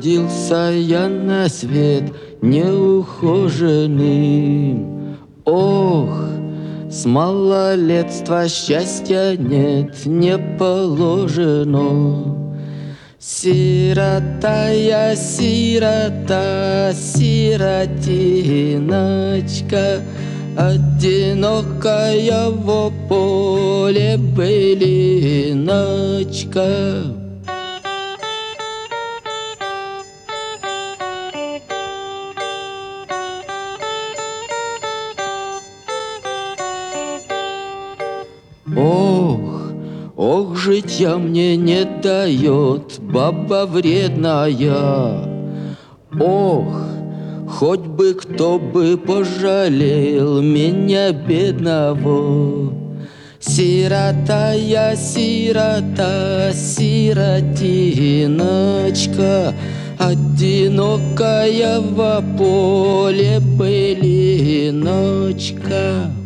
Родился я на свет неухоженным. Ох, с малолетства счастья нет, не положено. Сирота я, сирота, сиротиночка, одинокая во поле былиночка. Ох, ох, житья мне не дает баба вредная. Ох, хоть бы кто бы пожалел меня бедного. Сирота я, сирота, сиротиночка, одинокая во поле былиночка.